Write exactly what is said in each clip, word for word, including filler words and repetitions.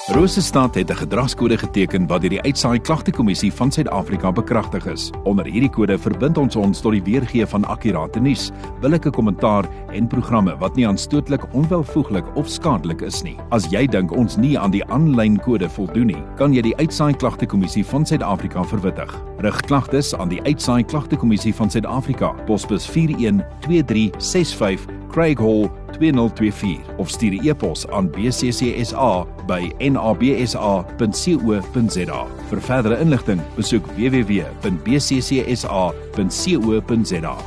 Rosestad het 'n gedragskode geteken wat deur die Uitsaai Klagtekommissie van Suid-Afrika bekragtig is. Onder hierdie kode verbind ons ons tot die weergee van akkurate nuus, billike kommentaar en programme wat nie aanstootlik, onwelvoeglik of skadelik is nie. As jy dink ons nie aan die aanlyn kode voldoen nie, kan jy die Uitsaai Klagtekommissie van Suid-Afrika verwittig. Rig klagtes aan die Uitsaai Klagtekommissie van Suid-Afrika, posbus vier een twee drie ses vyf, Craig Hall twee nul twee vier of stuur 'n e-pos aan b c c s a by n a b s a punt co punt z a. Vir verdere inligting, besoek w w w punt b c c s a punt co punt z a.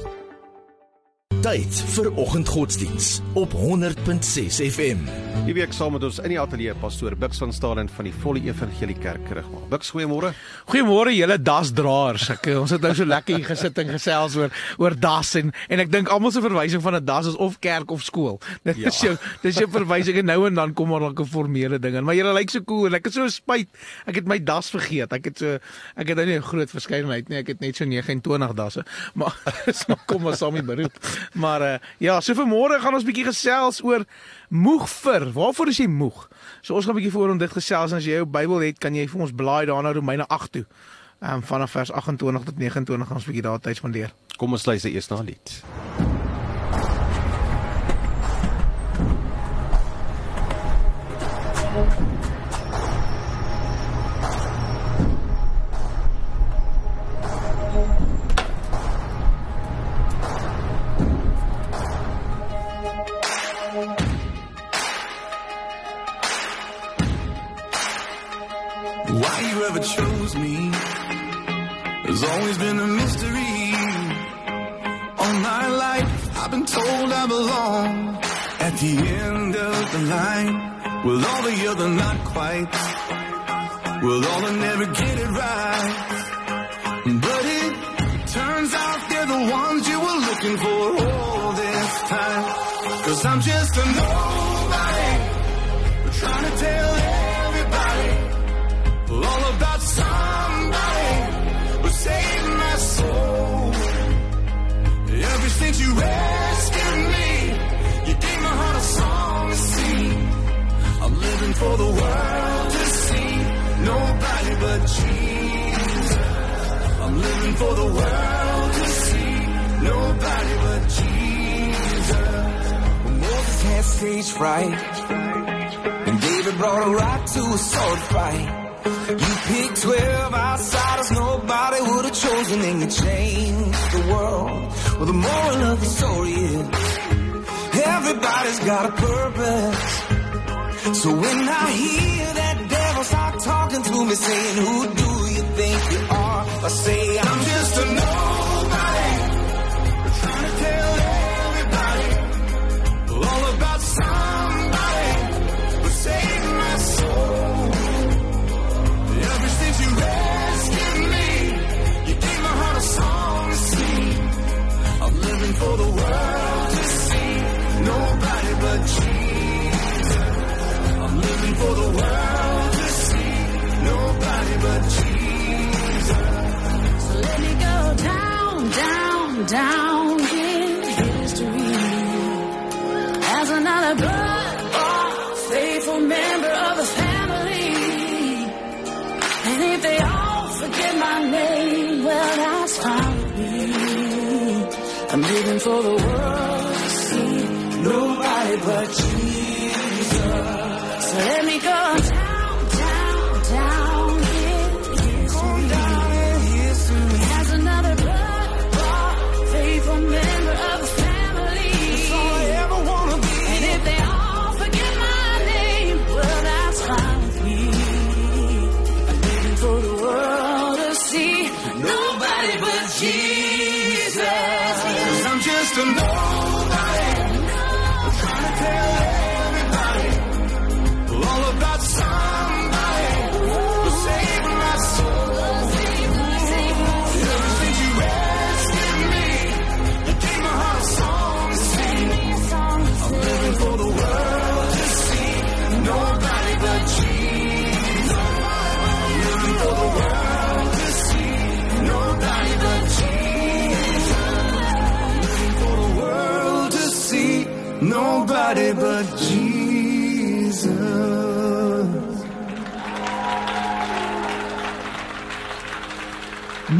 Tyd vir oggendgodsdiens op honderd punt ses F M. Die week saam met ons in die ateljee pastoor Bux van Staden van die Volle Evangelie Kerk Kerigmaal. Bux, goeiemôre. Goeiemôre julle dasdraers. Ek ons het nou so lekker hier gesit en gesels oor oor das en en ek dink almal se verwysing van 'n das is of kerk of skool. Dit Ja. is jou dis jou verwysing en nou en dan kom maar dalk 'n formele ding in. Maar julle lyk so cool en ek het so spyt. Ek het my das vergeet. Ek het so ek het nou nie 'n groot verskeidenheid nie. Ek het net so nege en twintig dasse. Maar so kom maar saam met beroep. Maar uh, ja, so vanmôre gaan ons bietjie gesels oor moeg vir. Waarvoor is jy moeg? So ons gaan 'n bietjie voor om dit gesels en as jy jou Bybel het, kan jy vir ons blaai daar na Romeine agt toe. Ehm um, vanaf vers agt en twintig tot nege en twintig gaan ons 'n bietjie daar tyd spandeer. Kom ons luister eers na 'n lied. Why you ever chose me has always been a mystery. All my life I've been told I belong at the end of the line. With all the other not quite, with all the never get it right. But it turns out they're the ones you were looking for all this time. 'Cause I'm just a nobody, trying to tell everybody all about somebody who saved my soul. Ever since you rescued me, you gave my heart a song to sing. I'm living for the world to see, nobody but Jesus. I'm living for the world to see, nobody but Jesus. When Moses had stage fright, and David brought a rock to a sword fight. You picked twelve outsiders nobody would have chosen, and you changed the world. Well, the moral of the story is everybody's got a purpose. So when I hear that devil start talking to me, saying, who do you think you are? I say, I'm just a nobody, trying to tell everybody all about somebody who saved my soul. Ever since you rescued me, you gave my heart a song to sing. I'm living for the world to see, nobody but Jesus. I'm living for the world to see, nobody but Jesus. So let me go down, down, down in history as another blood-bought, faithful member of the family. And if they all forget my name, well, that's fine with me. I'm living for the world to see, nobody but Jesus. So let me go down, down, down in history as another blood-bought, faithful member of the family. That's all I ever wanna be. And if they all forget my name, well, that's fine with me. For the world to see, nobody but Jesus. 'Cause I'm just a nobody, trying to tell everybody all about somebody who saved my soul. Ever since you rescued me, you gave my heart a song to sing. I'm living for the world to see, nobody but Jesus. I'm living for the world to see, nobody but Jesus. I'm living for the world to see, nobody but Jesus.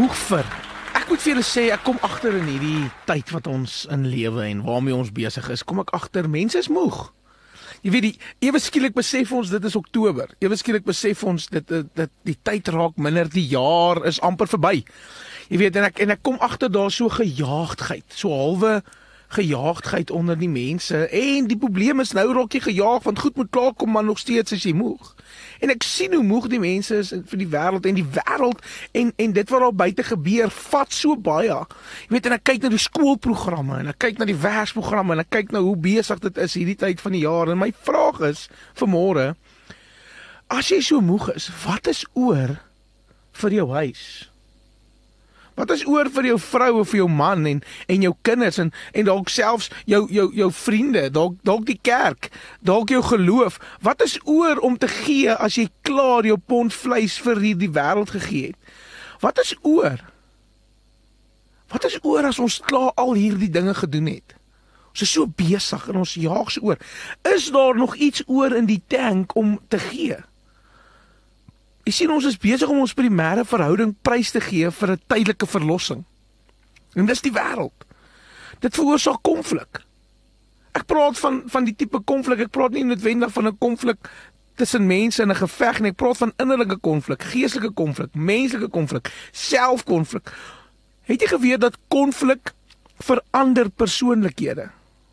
moeg vir. Ek moet vir julle sê, ek kom agter in hierdie tyd wat ons in lewe en waarmee ons besig is, kom ek agter, mense is moeg. Jy weet, die, ewe skielik besef ons, dit is Oktober. Ewe skielik besef ons, dit, dit, dit, die tyd raak minder, die jaar is amper verby. Jy weet, en ek, en ek kom agter daar so gejaagdheid, so halwe gejaagdheid onder die mense, en die probleem is, nou raak jy gejaagd, want goed moet klaarkom, maar nog steeds is jy moeg. En ek sien hoe moeg die mense is vir die wêreld, en die wêreld, en, en dit wat daar buite gebeur, vat so baie. Jy weet, en ek kyk na die skoolprogramme, en ek kyk na die werksprogramme, en ek kyk na hoe besig dit is hierdie tyd van die jaar, en my vraag is, vanmôre, as jy so moeg is, wat is oor vir jou huis? Wat is oor vir jou vrou of vir jou man en en jou kinders en en dalk selfs jou jou jou vriende, dalk dalk die kerk, dalk jou geloof. Wat is oor om te gee as jy klaar jou pond vleis vir hierdie wêreld gegee het? Wat is oor? Wat is oor as ons klaar al hierdie dinge gedoen het? Ons is so besig en ons jaag so oor. Is daar nog iets oor in die tank om te gee? Jy sien, ons is besig om ons primêre verhouding prys te gee vir 'n tydelike verlossing. En dis die wêreld. Dit veroorsaak konflik. Ek praat van van die tipe konflik, ek praat nie noodwendig van 'n konflik tussen mense in 'n geveg nie, ek praat van innerlike konflik, geestelike konflik, menslike konflik, selfkonflik. Het jy geweet dat konflik verander persoonlikhede?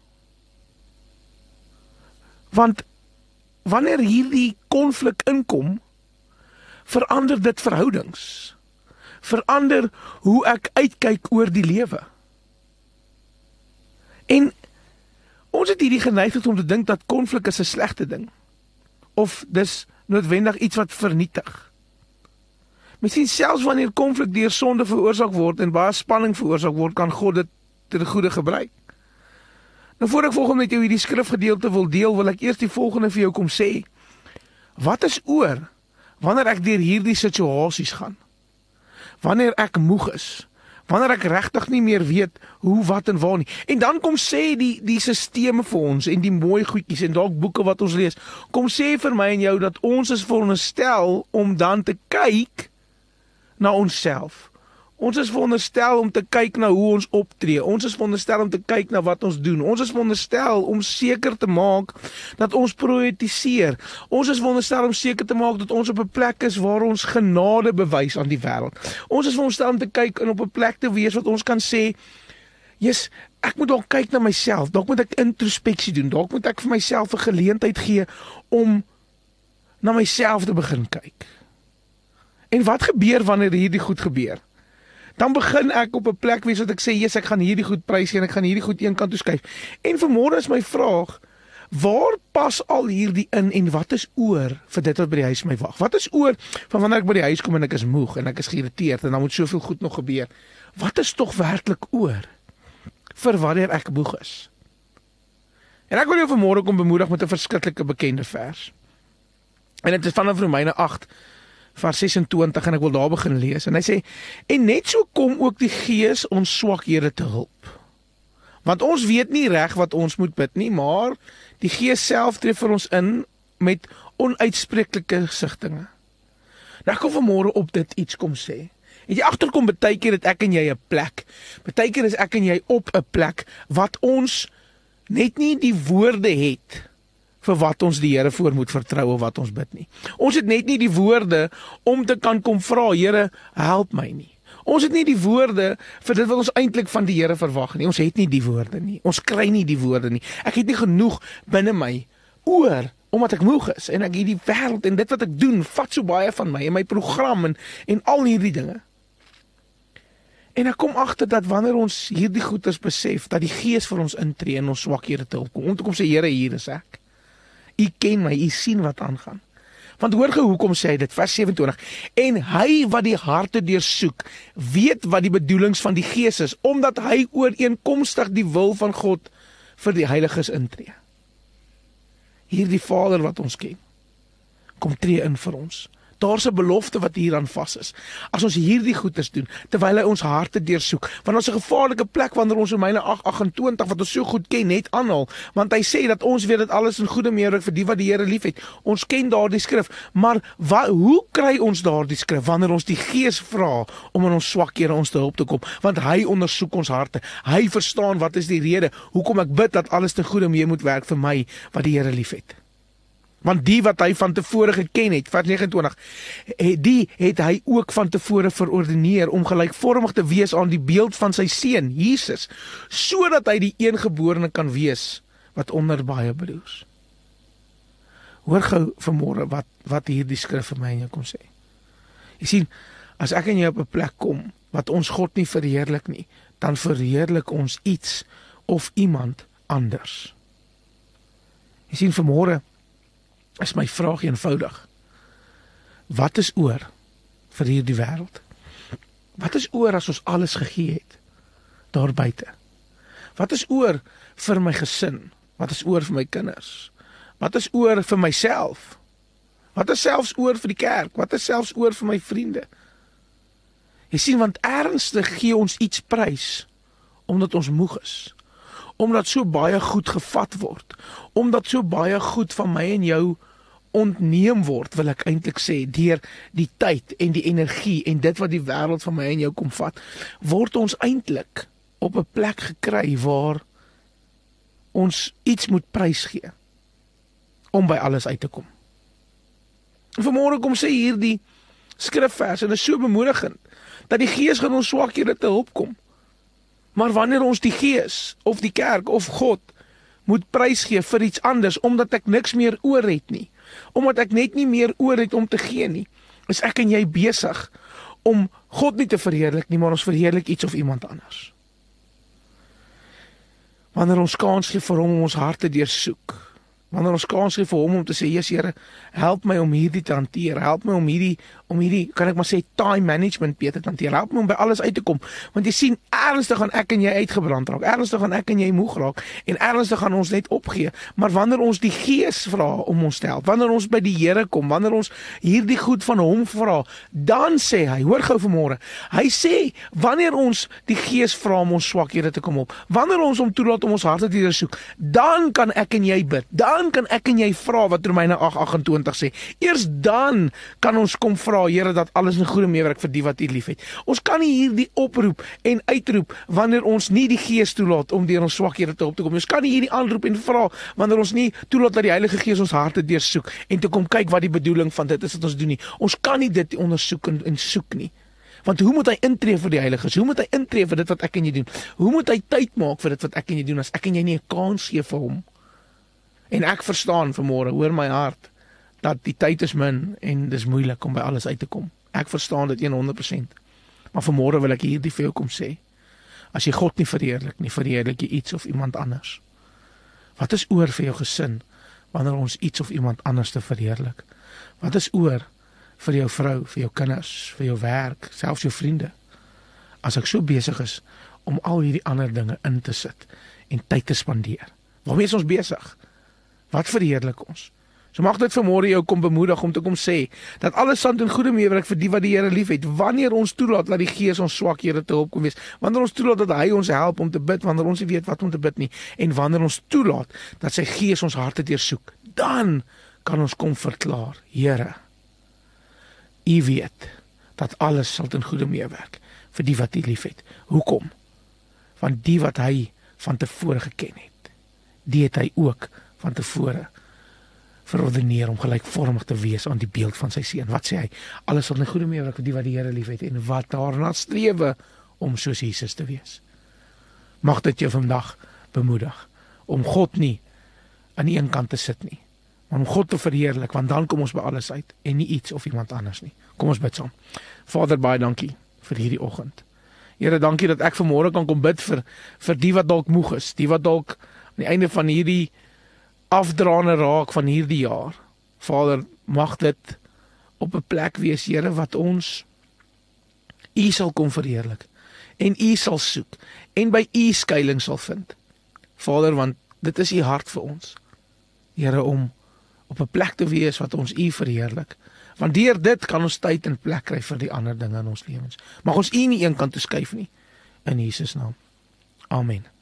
Want wanneer hierdie konflik inkom, verander dit verhoudings, verander hoe ek uitkyk oor die lewe. En ons het hierdie geneigtheid om te dink dat konflik is 'n slegte ding, of dis noodwendig iets wat vernietig. Miskien selfs wanneer konflik deur sonde veroorsaak word en baie spanning veroorsaak word, kan God dit ter goeie gebruik. Nou voor ek volgende met jou hierdie skrifgedeelte wil deel, wil ek eers die volgende vir jou kom sê. Wat is oor wanneer ek deur hierdie situasies gaan? Wanneer ek moeg is? Wanneer ek regtig nie meer weet hoe, wat en waar nie? En dan kom sê die die sisteme vir ons en die mooi goedjies en dalk boeke wat ons lees, kom sê vir my en jou dat ons is veronderstel om dan te kyk na onsself. Ons is veronderstel om te kyk na hoe ons optree. Ons is veronderstel om te kyk na wat ons doen. Ons is veronderstel om seker te maak dat ons prioritiseer. Ons is veronderstel om seker te maak dat ons op 'n plek is waar ons genade bewys aan die wêreld. Ons is veronderstel om te kyk en op 'n plek te wees wat ons kan sê, "Jesus, ek moet dalk kyk na myself. Dalk moet ek introspeksie doen. Dalk moet ek vir myself 'n geleentheid gee om na myself te begin kyk." En wat gebeur wanneer hierdie goed gebeur? Dan begin ek op 'n plek wees wat ek sê, "Jesus, ek gaan hierdie goed prys en ek gaan hierdie goed een kant toe skuif." En vanmôre is my vraag, waar pas al hierdie in en wat is oor vir dit wat by die huis my wag? Wat is oor van wanneer ek by die huis kom en ek is moeg en ek is geïrriteerd en dan moet soveel goed nog gebeur? Wat is tog werklik oor vir wanneer ek moeg is? En ek wil jou vanmôre kom bemoedig met 'n verskriklike bekende vers. En dit is vanaf Romeine agt vers ses en twintig en ek wil daar begin lees. En hy sê, "En net so kom ook die Gees ons swakhede te hulp. Want ons weet nie reg wat ons moet bid nie, maar die Gees self tree vir ons in met onuitspreeklike sigtinge." Nou ek kom vanmôre op dit iets kom sê. En jy agterkom baie keer dat ek en jy 'n plek. Baie keer is ek en jy op 'n plek wat ons net nie die woorde het vir wat ons die Here voor moet vertrou of wat ons bid nie. Ons het net nie die woorde om te kan kom vra, "Here, help my nie." Ons het nie die woorde vir dit wat ons eintlik van die Here verwag nie. Ons het nie die woorde nie. Ons kry nie die woorde nie. Ek het nie genoeg binne my oor omdat ek moeg is en ek hierdie wêreld en dit wat ek doen vat so baie van my en my program en en al hierdie dinge. En ek kom agter dat wanneer ons hierdie goeders besef, dat die Gees vir ons intree en ons swakhede te hulp kom. Om te kom sê, "Here, hier is ek. U ken my, u sien wat aangaan." Want hoor gou hoekom sê hy dit, vers ses en twintig. "En hy wat die harte deursoek, weet wat die bedoelings van die Gees is, omdat hy ooreenkomstig die wil van God vir die heiliges intree." Hier die Vader wat ons ken, kom tree in vir ons. Daar's 'n belofte wat hieraan vas is. As ons hierdie goeders doen, terwyl hy ons harte deursoek, want ons 'n gevaarlike plek wanneer ons Romeine agt agt-agt-twintig wat ons so goed ken net aanhaal, want hy sê dat ons weet dat alles in goeie meerderheid vir die wat die Here liefhet. Ons ken daardie skrif, maar wat, hoe kry ons daardie skrif wanneer ons die Gees vra om in ons swakhede ons te hulp te kom? Want hy ondersoek ons harte. Hy verstaan wat is die rede hoekom ek bid dat alles ten goeie mee moet werk vir my wat die Here liefhet. Want die wat hy van tevore geken het, vers nege en twintig, die het hy ook van tevore verordeneer om gelykvormig te wees aan die beeld van sy seun, Jesus, sodat hy die eengeborene kan wees wat onder baie broers. Hoor gou vanmôre wat wat hierdie skrif vir my en jou kom sê. Jy sien, as ek en jy op 'n plek kom wat ons God nie verheerlik nie, dan verheerlik ons iets of iemand anders. Jy sien, vanmôre is my vraag eenvoudig. Wat is oor vir hierdie wêreld? Wat is oor as ons alles gegee het daar buite? Wat is oor vir my gesin? Wat is oor vir my kinders? Wat is oor vir myself? Wat is selfs oor vir die kerk? Wat is selfs oor vir my vriende? Jy sien, want ernstig gee ons iets prys omdat ons moeg is. Omdat so baie goed gevat word. Omdat so baie goed van my en jou ontneem word, wil ek eintlik sê, deur die tyd en die energie en dit wat die wêreld van my en jou kom vat, word ons eintlik op 'n plek gekry waar ons iets moet prys gee om by alles uit te kom. En vanmôre kom sê hierdie skrifvers en is so bemoedigend dat die Gees gaan ons swakhede te hulp kom. Maar wanneer ons die Gees of die kerk of God moet prys gee vir iets anders omdat ek niks meer oor het nie, omdat ek net nie meer oor het om te gee nie, is ek en jy besig om God nie te verheerlik nie, maar ons verheerlik iets of iemand anders. Wanneer ons kans gee vir hom om ons harte deursoek, wanneer ons kans gee vir hom om te sê, Jesus Here, help my om hierdie te hanteer, help my om hierdie, om hierdie, kan ek maar sê, time management beter te hanteer, help my om by alles uit te kom, want jy sien, ernstig gaan ek en jy uitgebrand raak, ernstig gaan ek en jy moeg raak, en ernstig gaan ons net opgee, maar wanneer ons die Gees vra om ons te help, wanneer ons by die Here kom, wanneer ons hierdie goed van hom vra, dan sê hy, hoor gou vanmôre, hy sê, wanneer ons die Gees vra om ons swakhede te kom op, wanneer ons hom toelaat om ons harte te deursoek, dan kan ek en jy bid, dan Dan kan ek en jy vra wat Romeine agt agt-twintig sê. Eers dan kan ons kom vra, Here, dat alles in goeie meewerk vir die wat U liefhet. Ons kan nie hierdie oproep en uitroep wanneer ons nie die Gees toelaat om deur ons swakhede te op te kom. Ons kan nie hierdie aanroep en vra wanneer ons nie toelaat dat die Heilige Gees ons harte deursoek en te kom kyk wat die bedoeling van dit is wat ons doen nie. Ons kan nie dit ondersoek en, en soek nie. Want hoe moet hy intree vir die Heilige Gees? Hoe moet hy intree vir dit wat ek en jy doen? Hoe moet hy tyd maak vir dit wat ek en jy doen as ek en jy nie 'n kans gee vir hom? En ek verstaan vanmôre, hoor my hart, dat die tyd is min en dis moeilik om by alles uit te kom. Ek verstaan dit honderd persent. Maar vanmôre wil ek hierdie vir jou kom sê. As jy God nie verheerlik nie, verheerlik jy iets of iemand anders. Wat is oor vir jou gesin wanneer ons iets of iemand anders te verheerlik? Wat is oor vir jou vrou, vir jou kinders, vir jou werk, selfs jou vriende? As ek so besig is om al hierdie ander dinge in te sit en tyd te spandeer. Waarmee is ons besig? Wat verheerlik ons? So mag dit vanmôre jou kom bemoedig om te kom sê, dat alles sand en goeie meewerk vir die wat die Here liefhet, wanneer ons toelaat dat die Gees ons swakhede te hulp kom wees, wanneer ons toelaat dat hy ons help om te bid, wanneer ons nie weet wat om te bid nie, en wanneer ons toelaat dat sy Gees ons harte deursoek, dan kan ons kom verklaar, Here, U weet, dat alles sal ten goeie meewerk vir die wat U liefhet. Hoekom? Want die wat hy van tevore geken het, die het hy ook van tevore verordeneer om gelykvormig te wees aan die beeld van sy seun. Wat sê hy? Alles sal 'n goeie meewerk vir die wat die Here liefhet en wat daarna strewe om soos Jesus te wees. Mag dit jou vandag bemoedig om God nie aan die een kant te sit nie, maar om God te verheerlik, want dan kom ons by alles uit en nie iets of iemand anders nie. Kom ons bid saam. Vader, baie dankie vir hierdie oggend. Here, dankie dat ek vanmôre kan kom bid vir vir die wat dalk moeg is, die wat dalk aan die einde van hierdie afdraande raak van hierdie jaar. Vader, mag dit op 'n plek wees, Here, wat ons U sal kom verheerlik en U sal soek en by U skuilings sal vind. Vader, want dit is U hart vir ons, Here, om op 'n plek te wees wat ons U verheerlik. Want deur dit kan ons tyd en plek kry vir die ander dinge in ons lewens. Mag ons U nie een kant toe skuif nie. In Jesus naam. Amen.